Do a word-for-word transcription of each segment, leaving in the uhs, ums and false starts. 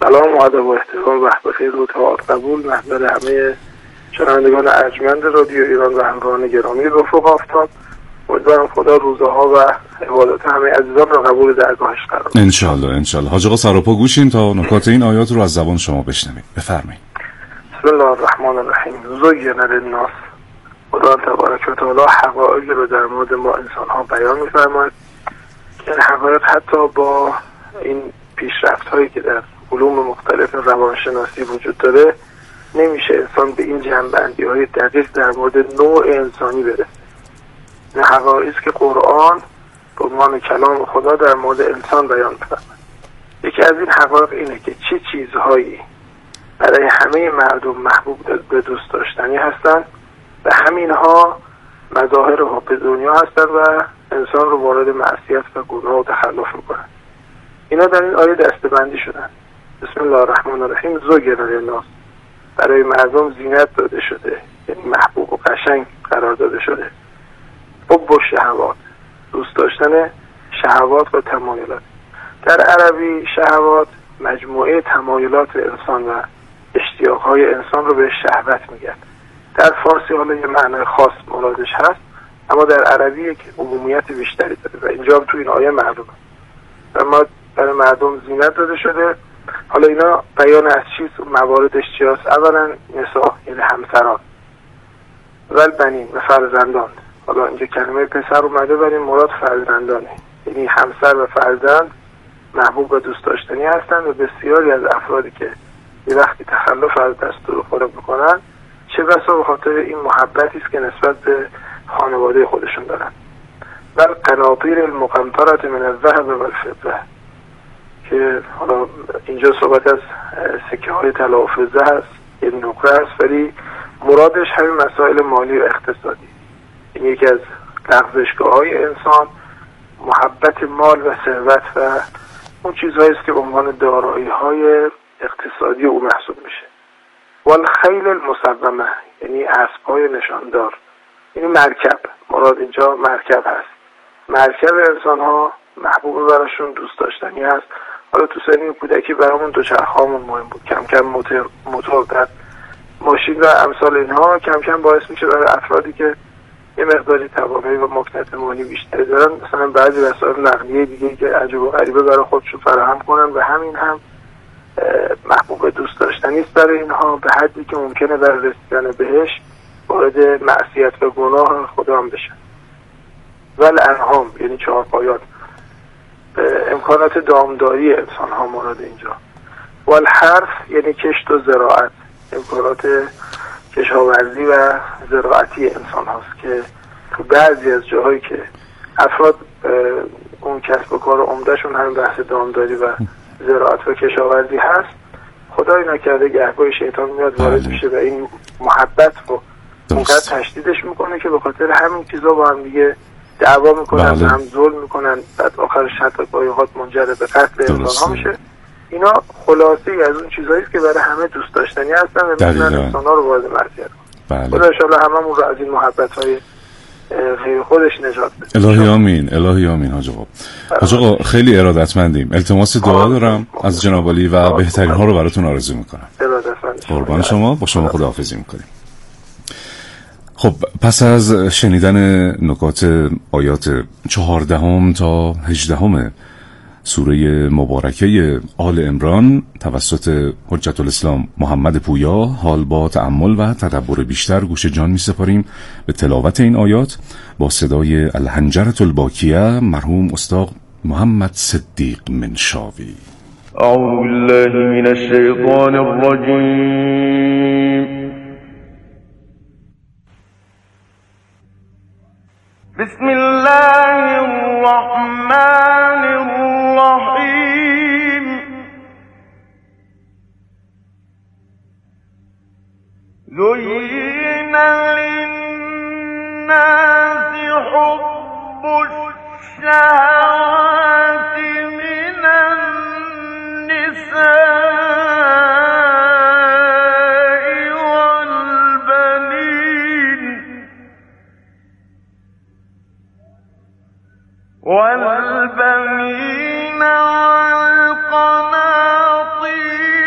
سلام و ادب و احترام و بخیر و طاعت قبول محضر همه شنوندگان ارجمند رادیو ایران و همراهان گرامی رفق آفتاب. امیدوارم خدا روزها و عبادات همه عزیزان را قبول درگاهش قرار بده. انشالله انشالله. حاج آقا سراپا گوشیم تا نکات این آیات رو از زبان شما بشنویم. بفرمایید. بسم الله الرحمن الرحیم. زین للناس. خدا تبارک و تعالی حقایقی رو در مورد ما انسان ها بیان می‌فرماید. این حقایق حتی با این پیشرفت هایی که در علوم مختلف روانشناسی وجود داره نمیشه انسان به این جنبندی های دقیق در مورد نوع انسانی برسه. این حقایقی است که قرآن به عنوان کلام خدا در مورد انسان بیان می‌فرماید. یکی از این حقایق اینه که چه چیزهایی برای همه مردم محبوب به دوست داشتنی هستند و همینها مظاهرها به دنیا هستند و انسان رو وارد معصیت و گناه و تخلف میکنن. اینا در این آیه دسته‌بندی شدن. بسم الله الرحمن الرحیم. زین للناس. برای مردم زینت داده شده، یعنی محبوب و قشنگ قرار داده شده. حب و شهوات، دوست داشتن شهوات و تمایلات. در عربی شهوات مجموعه تمایلات انسان و اشتیاقهای انسان رو به شهوت میگن. در فارسی حالا یه معنی خاص مرادش هست، اما در عربی یک عمومیت بیشتری داره و اینجا تو این آیه معلومه. اما برای مردم زینت داده شده. حالا اینا بیان از چیز مواردش چیاست؟ اولا نساء، یعنی همسران، ول بنین و فرزندان. حالا اینجا کلمه پسر اومده ولی مراد فرزندانه، یعنی همسر و فرزند محبوب و دوست داشتنی هستند و بسیاری از افرادی که یه وقتی تخلف از دستور خدا میکنن چه بسا به خاطر این محبتی است که نسبت به خانواده خودشون دارن. بل قناطیر المقنطره من الذهب والفضه، که حالا اینجا صحبت از سکه های طلا و فضه هست، یه نقره هست، ولی مرادش همین مسائل مالی و اقتصادی. این یکی از لغزشگاه های انسان محبت مال و ثروت و اون چیزهایی است که به عنوان دارایی های اقتصادی او محسوب میشه. والخیل المسومه، یعنی اسب‌های نشاندار، یعنی مرکب. مراد اینجا مرکب هست. مرکب انسان ها محبوب براشون، دوست داشتنی هست. حالا تو سنین کودکی برامون دوچرخه‌مون مهم بود، کم کم موتور موتور بعد ماشین و امثال اینها کم کم باعث میشه برای افرادی که یه مقداری توانایی و مکنت مالی بیشتری دارن مثلا بعضی وسایل نقلیه دیگه که عجب و غریبه برای خودشون فراهم کنن و همین هم محبوب دوست داشتنی است برای اینها، به حدی که ممکنه برای رسیدن بهش وارد معصیت و گناه خدا هم بشن. ول انعام، یعنی چهارپایان، امکانات دامداری انسان ها مورد اینجا. والحرث، یعنی کشت و زراعت، امکانات کشاورزی و زراعتی انسان هاست که تو بعضی از جاهایی که افراد اون کسب و کار عمدهشون هم بحث دامداری و زراعت و کشاورزی هست، خدای نکرده گهگاهی شیطان میاد وارد میشه و این محبت رو اونقدر تشدیدش میکنه که به خاطر همین چیزا با هم دیگه دعوا میکنن، بله. هم ظلم میکنن، بعد آخرش حتی گاهی‌ها منجر به قتل انسان ها میشه. اینا خلاصه از اون چیزایی است که برای همه دوست داشتنی هستن و میتونن انسان ها رو وارد معصیت کنن. خدا انشاءالله هممون رو از این محبت های غیر خودش نجات بده. الهی آمین، الهی آمین. حاج آقا حاج آقا خیلی ارادتمندیم. التماس دعا دارم از جناب عالی و بهترین ها رو براتون آرزو میکنم. قربان شما. با شما خداحافظی میکنیم. خب پس از شنیدن نکات آیات چهاردهم تا هجدهم سوره مبارکه آل عمران توسط حجت الاسلام محمد پویا، حال با تأمل و تدبر بیشتر گوش جان می سپاریم به تلاوت این آیات با صدای الحنجرة الباکیه مرحوم استاد محمد صدیق منشاوی. اعوذ بالله من الشیطان الرجیم. بسم الله الرحمن الرحیم. زين للناس حب الشهوات من النساء والبنين والبنين والقناطير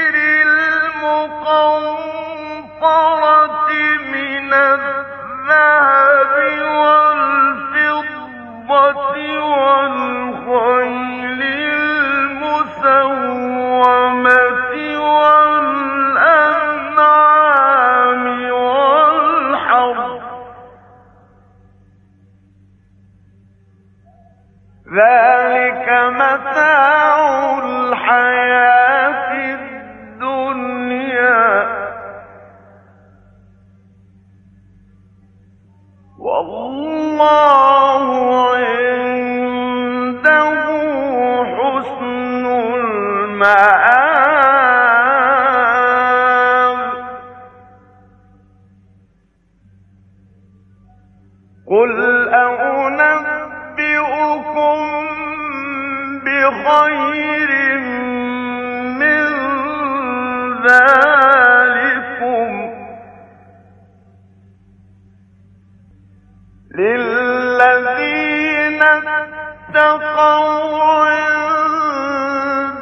اتقوا عند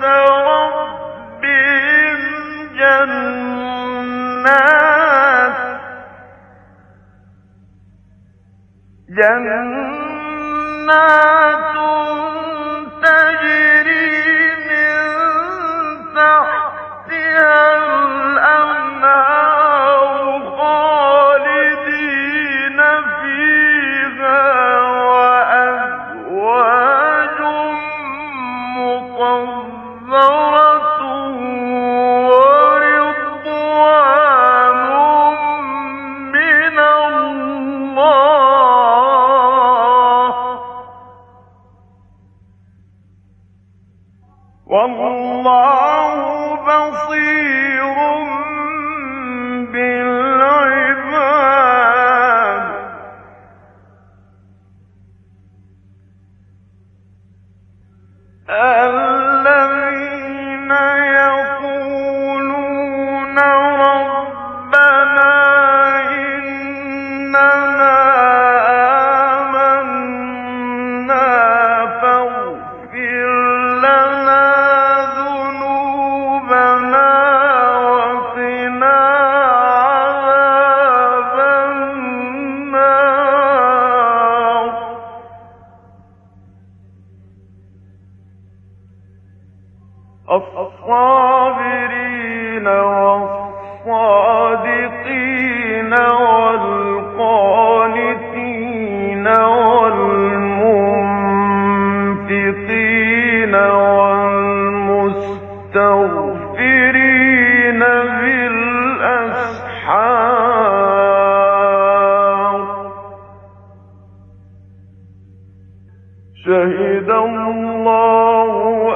ربهم جنات جنات تجري من تحتها الأنهار خالدين فيها وأزواج مطهرة ورضوان من الله والله بصير بالعباد الذين يقولون ربنا إننا آمنا فاغفر لنا ذنوبنا وقنا عذاب النار الصابرين والصادقين والقانتين والمنفقين والمستغفرين بالأسحار شهد الله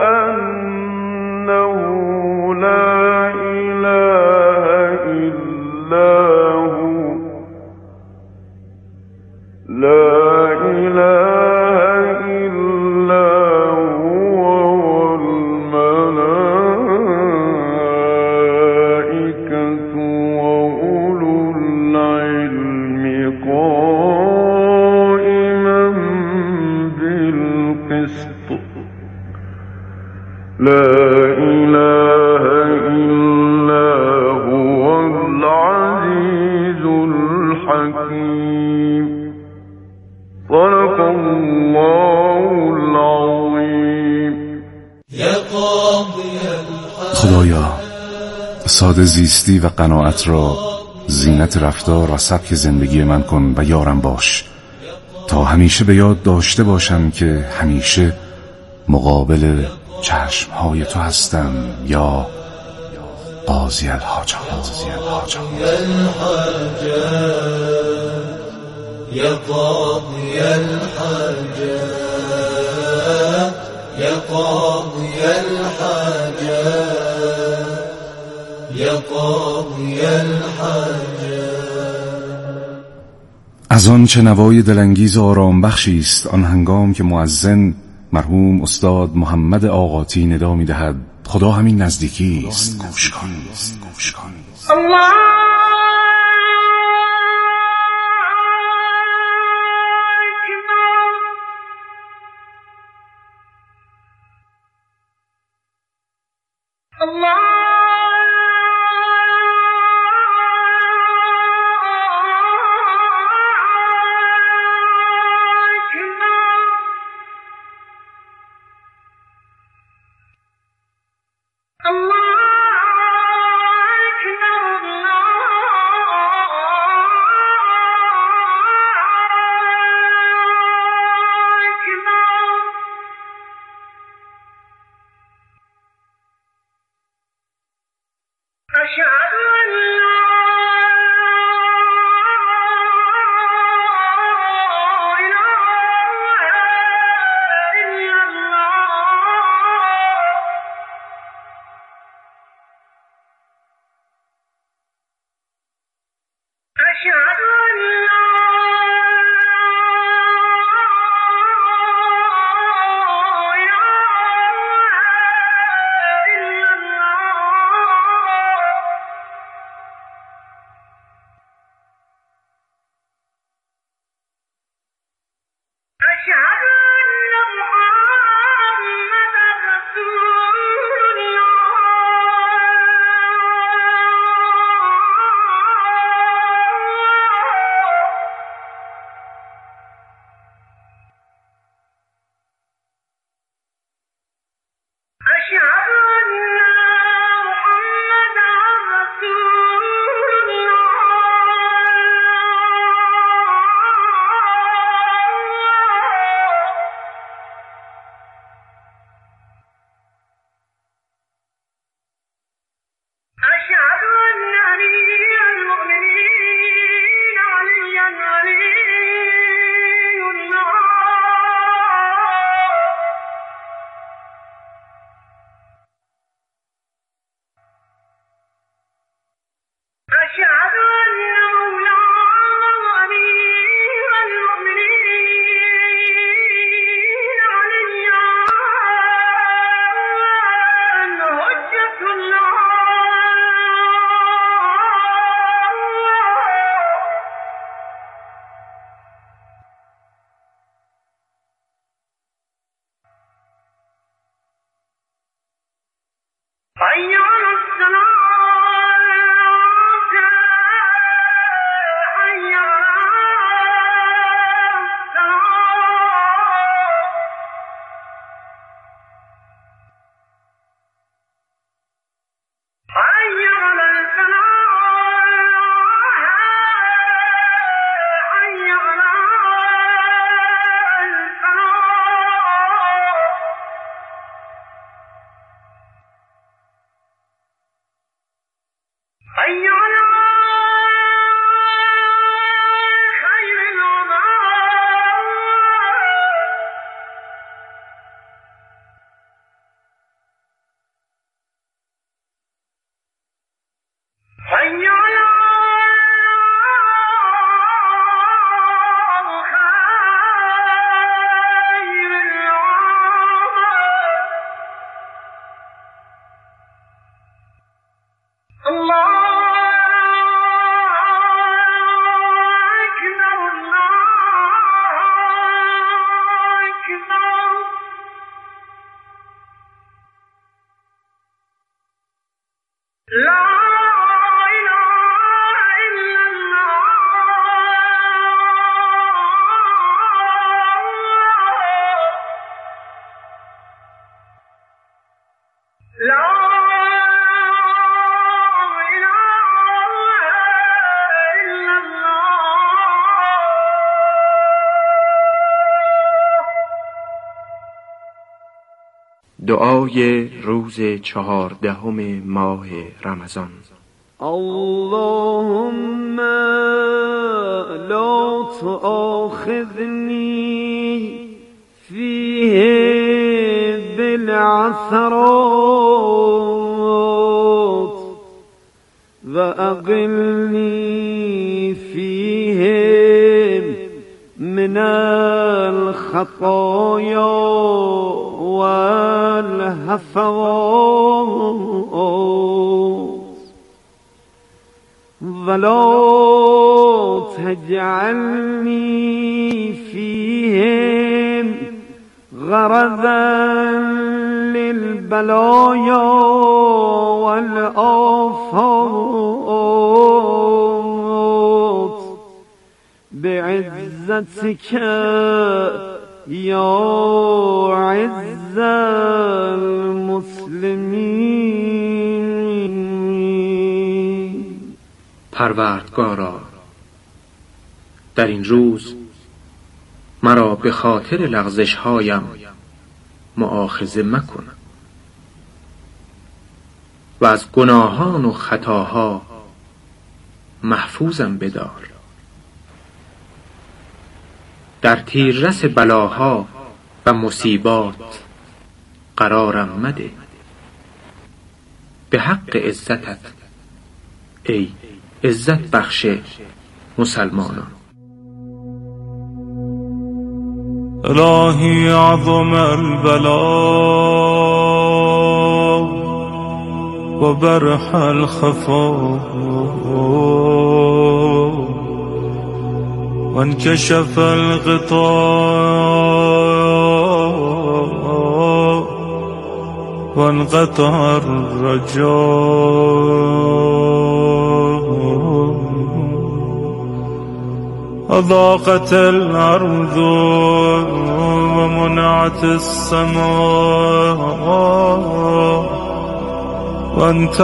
أنه لا إله إلا هو لا إله إلا هو والملائكة وأولو العلم قائما بالقسط لا إله إلا هو العزيز الحكيم صدق الله العظيم. خدایا ساده زیستی و قناعت را زینت رفتار و سبک زندگی من کن و یارم باش تا همیشه به یاد داشته باشم که همیشه مقابل چشمهای تو هستم یا قاضی الحاجات يا قاضي الحاجات يا قاضي الحاجات يا قاضي الحاجات. از آن چه نوای دلانگیز و آرام بخشی است آن هنگام که مؤذن مرحوم استاد محمد آقاتی ندا می‌دهد خدا همین نزدیکی است گوش کن گوش کن. الله أشهد أن محمدا دعای روز چهاردهم ماه رمضان. اللهم لا تؤاخذني فيه بالعثرات وأقلني فيه من الخطايا والهفوات ولا تجعلني فيهم غرضا للبلايا والآفات بعزتك یا عز المسلمین. پروردگارا، در این روز مرا به خاطر لغزش هایم مؤاخذه مکن و از گناهان و خطاها محفوظم بدار. در تیررس بلاها و مصیبات قرارم مده. به حق عزتت ای عزت بخش مسلمانان. الهی عظم البلاء و برح الخفاء وانكشف الغطاء وانقطع الرجاء وضاقت الأرض ومنعت السماء وأنت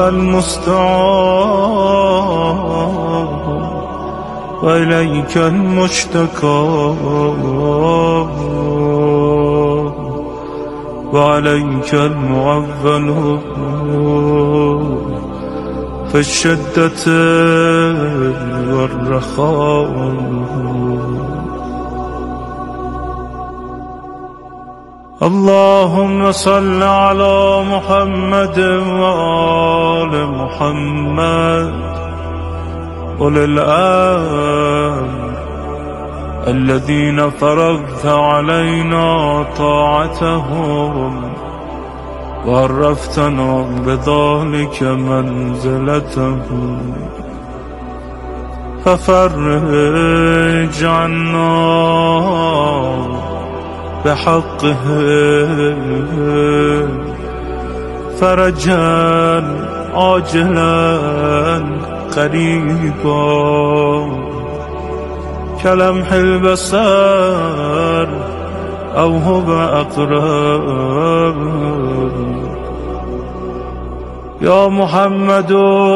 المستعان وإليك المشتكى وعليك المعول في الشدة والرخاء. اللهم صل على محمد وآل محمد أولي الأمر الذين فرضت علينا طاعتهم وعرفتنا بذلك منزلتهم، ففرج عنا بحقه فرجا عاجلا قريبا كلمح البصر أو هو أقرب. يا محمد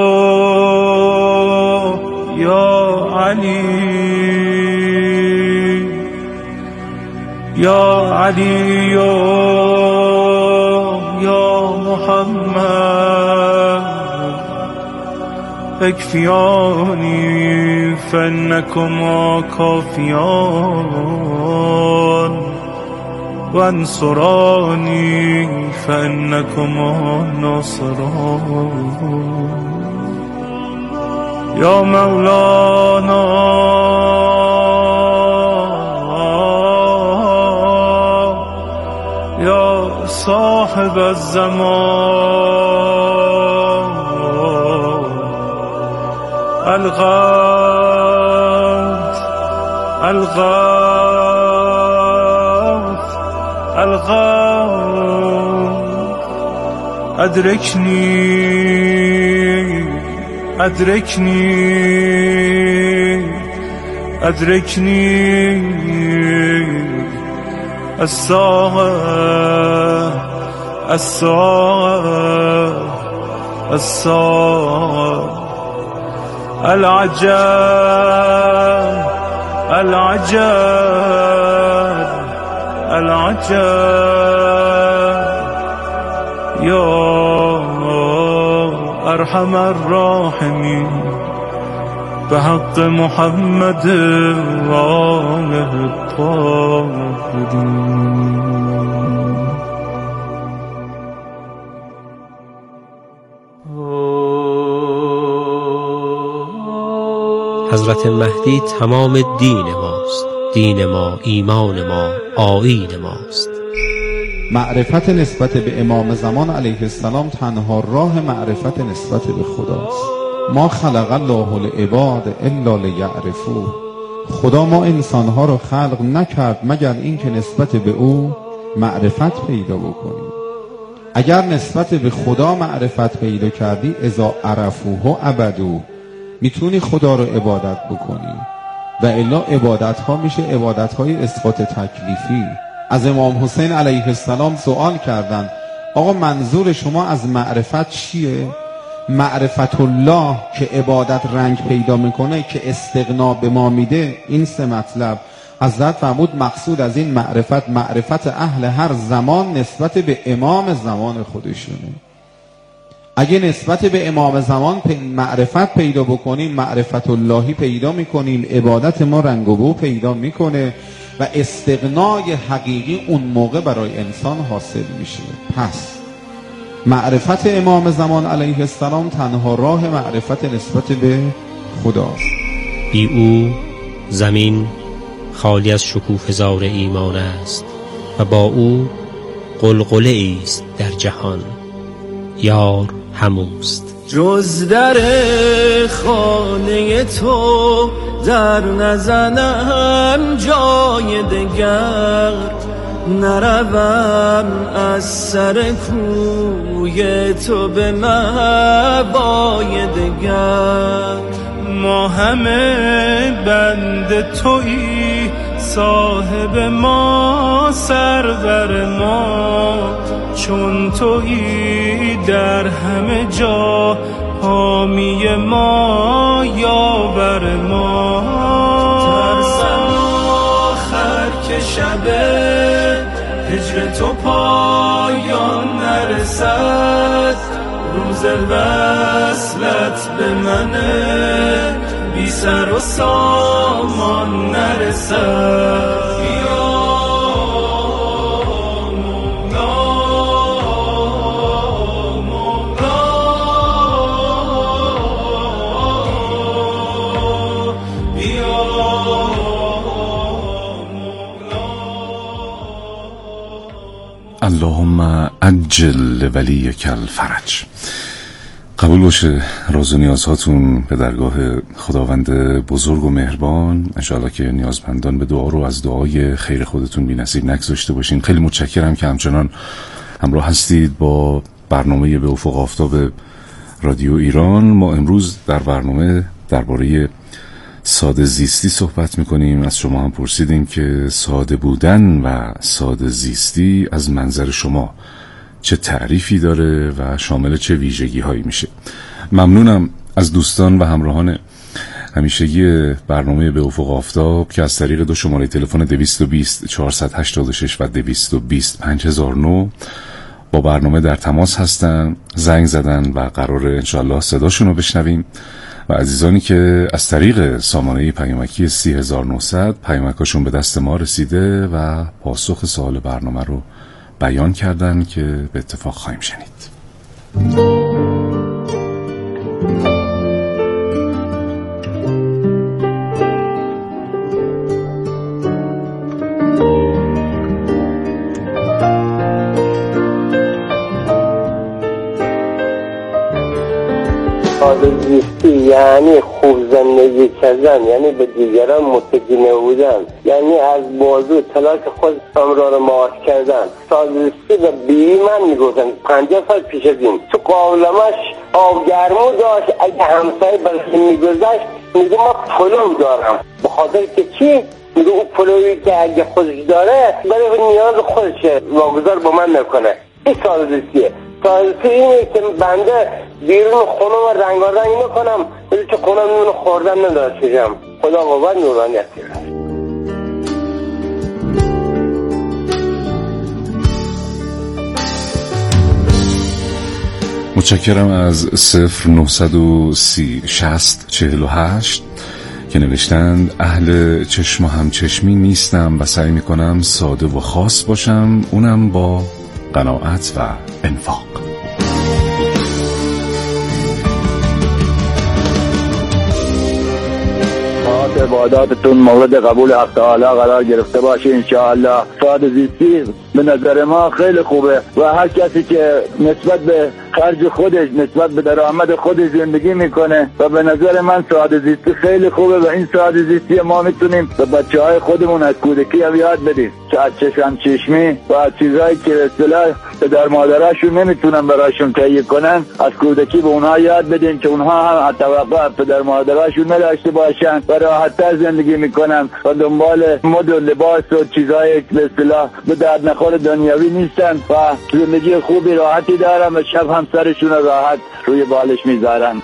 يا علي يا علي يا محمد اكفياني فإنكما كافيان وانصراني فإنكما ناصران. يا مولانا يا صاحب الزمان الغوث الغوث الغوث أدركني أدركني أدركني الساعة الساعة الساعة العجاب العجاب العجاب. يا أرحم الراحمين بحق محمد وآله الطاهرين. حضرت مهدی تمام دین ماست، دین ما ایمان ما آیین ماست. معرفت نسبت به امام زمان علیه السلام تنها راه معرفت نسبت به خداست. ما خلق الله العباد الا لیعرفوه. خدا ما انسانها رو خلق نکرد مگر اینکه نسبت به او معرفت پیدا بکنیم. اگر نسبت به خدا معرفت پیدا کردی اذا عرفوه عبدوه، میتونی خدا رو عبادت بکنی و الا عبادت ها میشه عبادت های اسقاط تکلیفی. از امام حسین علیه السلام سوال کردن آقا منظور شما از معرفت چیه؟ معرفت الله که عبادت رنگ پیدا میکنه که استغنا به ما میده. این سه مطلب حضرت فرمود مقصود از این معرفت معرفت اهل هر زمان نسبت به امام زمان خودشونه. اگه نسبت به امام زمان معرفت پیدا بکنیم معرفت اللهی پیدا میکنیم، عبادت ما رنگ و بو پیدا میکنه و استغنای حقیقی اون موقع برای انسان حاصل میشه. پس معرفت امام زمان علیه السلام تنها راه معرفت نسبت به خداست. بی او زمین خالی از شکوفه‌زار ایمان است و با او قلقله است در جهان. یار هموست. جز در خانه تو در نزنم جای دگر، نروم از سر کوی تو به مهوای دگر. ما همه بند تویی، صاحب ما سرور ما، چون تویی در همه جا، حامی ما یاور ما. ترسم آخر که شب هجر تو پایان نرسد، روز وصلت به من بی سر و سامان نرسد. اللهم عجل ولیک الفرج. قبول باشه راز و نیازهاتون به درگاه خداوند بزرگ و مهربان. انشاءالله که نیازمندان به دعا رو از دعای خیر خودتون بی نصیب نگذاشته باشین. خیلی متشکرم که همچنان همراه هستید با برنامه به افق آفتاب رادیو ایران. ما امروز در برنامه درباره ساده زیستی صحبت میکنیم. از شما هم پرسیدیم که ساده بودن و ساده زیستی از منظر شما چه تعریفی داره و شامل چه ویژگی هایی میشه. ممنونم از دوستان و همراهان همیشگی برنامه به افق آفتاب که از طریق دو شماره تلفن دویست و بیست چهارصد و هشتاد و شش و دویست و بیست پنج هزار و نه با برنامه در تماس هستن، زنگ زدن و قراره انشاءالله صداشون رو بشنویم. و عزیزانی که از طریق سامانه پیامکی سی هزار و نهصد پیامکاشون به دست ما رسیده و پاسخ سوال برنامه رو بیان کردن که به اتفاق خواهیم شنید. ساده زیستی یعنی خوب زندگی کردن، یعنی به دیگران متکی نبودن، یعنی از موضوع تلاش خود امرار معاش کردن. ساده زیستی و بیوی من میگفتن پنجاه سال پیش از این تو قابلمش آبگرمو داشت، اگه همسایه برش میگذشت میگه ما پلو دارم. به خاطر که چی؟ میگه اون پلویی که اگه خودش داره برای نیاز خودشه واگذار با من نکنه. این ساده زیستیه. ساده اینه که بنده بیرون خونه و رنگارنگ نکنم ولی که خونه میمونه خوردن نداشتم. خدا قوت نورانیت کنه. متشکرم از صفر نهصد و سی شصت چهل و هشت که نوشتند اهل چشم و همچشمی نیستم و سعی میکنم ساده و خاص باشم، اونم با قناعت و انفاق. عباداتتون مورد قبول حق تعالی قرار گرفته باشه انشاءالله. ساده زیستی به نظر ما خیلی خوبه و هر کسی که نسبت به خرج خودش نسبت به درآمد خودش زندگی میکنه و به نظر من ساده زیستی خیلی خوبه و این ساده زیستی ما میتونیم به بچه های خودمون از کودکی هم یاد بدیم، چه از چشم چشمی و از چیزهایی که اصطلاح پدر مادراشون نمیتونن براشون تهیه کنن از کودکی به اونها یاد بدیم که اونها هم حتی توقع پدر مادراشون نداشته باشن و راحت‌تر زندگی میکنن و دنبال مد و لباس و چیزهای به اصطلاح به درد نخور دنیوی نیستن و زندگی خوبی راحتی دارن و شب هم سرشون راحت روی بالش میذارن.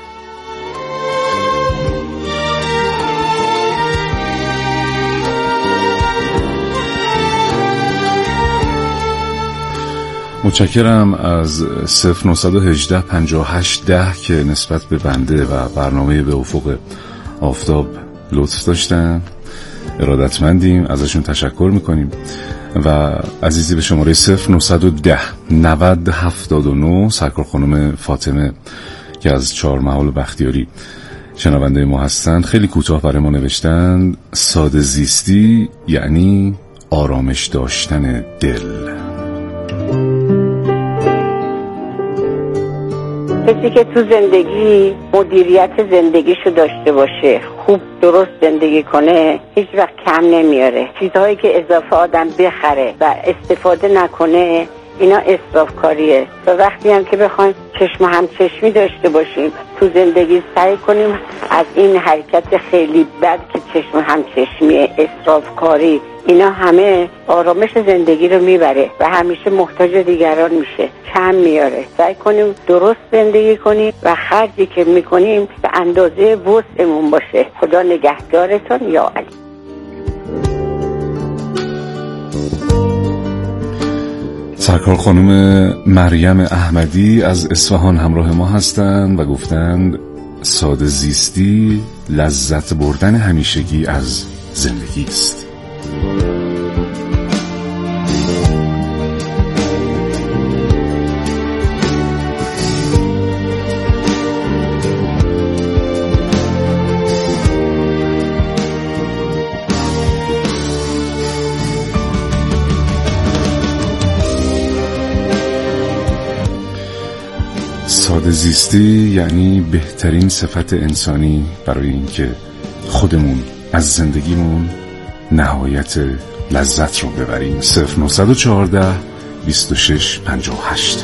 متشکرم از صفر نهصد و هجده پنجاه و هشت ده که نسبت به بنده و برنامه به افق آفتاب لطف داشتن. ارادتمندیم، ازشون تشکر میکنیم. و عزیزی به شماره صفر نهصد و ده نود هفتاد و نه سرکار خانم فاطمه که از چهار محال بختیاری شنونده ما هستند خیلی کوتاه برای ما نوشتند ساده زیستی یعنی آرامش داشتن دل. کسی که تو زندگی مدیریت زندگیشو داشته باشه، خوب درست زندگی کنه، هیچ وقت کم نمیاره. چیزهایی که اضافه آدم بخره و استفاده نکنه اینا اسراف کاریه. و وقتی هم که بخوایم چشم هم چشمی داشته باشیم تو زندگی سعی کنیم از این حرکت خیلی بد که چشم هم چشمی اسراف کاری اینا همه آرامش زندگی رو میبره و همیشه محتاج دیگران میشه، کم میاره. سعی کنیم درست زندگی کنیم و خرجی که میکنیم به اندازه وسعمون باشه. خدا نگهدارتون. یا علی. سرکار خانم مریم احمدی از اصفهان همراه ما هستند و گفتند ساده زیستی لذت بردن همیشگی از زندگی است. ساده زیستی یعنی بهترین صفت انسانی برای اینکه خودمون از زندگیمون نهایت لذت رو ببریم. صفر نهصد و چهارده بیست و شش پنجاه و هشت.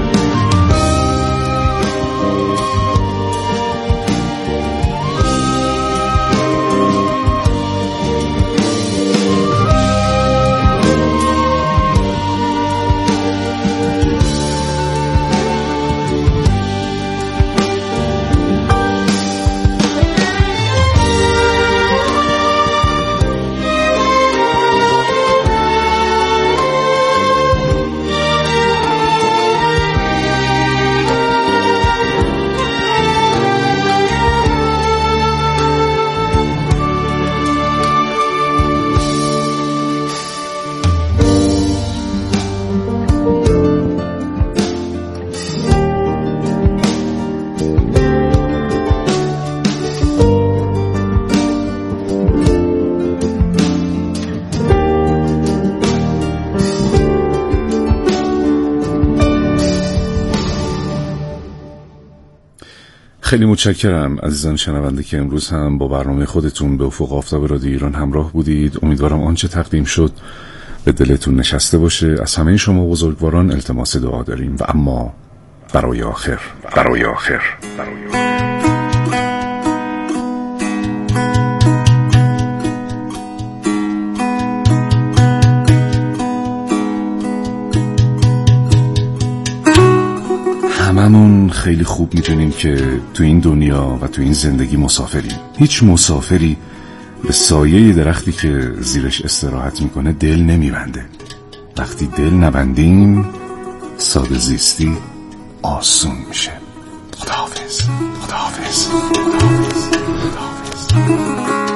خیلی متشکرم عزیزان شنونده که امروز هم با برنامه خودتون به افق آفتاب رادیو ایران همراه بودید. امیدوارم آنچه تقدیم شد به دلتون نشسته باشه. از همه شما بزرگواران التماس دعا داریم و اما برای آخر برای آخر برای آخر هممون خیلی خوب میدونیم که تو این دنیا و تو این زندگی مسافریم. هیچ مسافری به سایه درختی که زیرش استراحت میکنه دل نمیبنده. وقتی دل نبندیم ساده زیستی آسون میشه. خداحافظ. خداحافظ. خداحافظ. خداحافظ.